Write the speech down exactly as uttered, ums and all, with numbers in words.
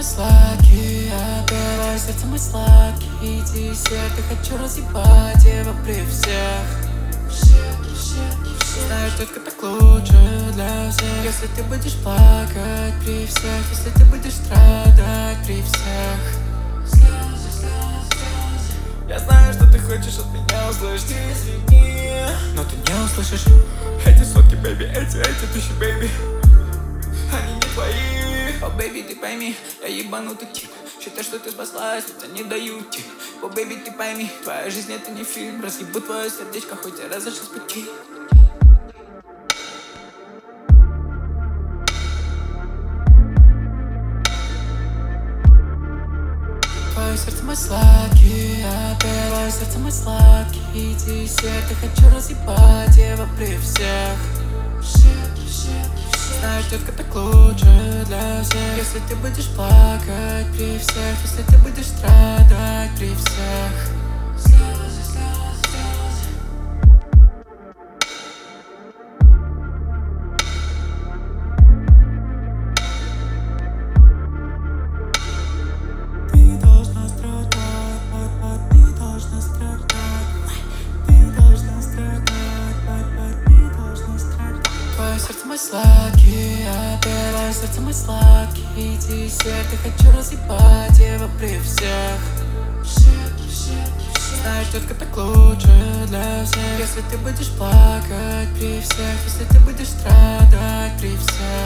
сладкий, а первое сердце мой сладкий десерт. Я хочу разъебать его при всех. Знаешь, только так лучше для всех. Если ты будешь плакать при всех, если ты будешь страдать при всех. Я знаю, что ты хочешь от меня услышать, извини, но ты не услышишь. Эти сотки, бэйби, эти, эти тысячи, бэйби, они не твои. О, бэйби, ты пойми, я ебанутый тип. Считай, что ты спаслась, но не дают тип. О, бэйби, ты пойми, твоя жизнь это не фильм. Разъебу твое сердечко, хоть и разошлись с пути. Твое сердце мой сладкий, а первое сердце мой сладкий десерт. Я хочу разъебать его при всех. Знаешь, детка, так лучше для всех. Если ты будешь плакать при всех, если ты будешь страдать при всех. Ты должна страдать, ты должна страдать, ты должна страдать, ты должна страдать. Твое сердце мой сладкий, а первое сердце мой сладкий десерт. Я хочу разъебать его при всех. Знаешь, детка, так лучше для всех. Если ты будешь плакать при всех, если ты будешь страдать при всех.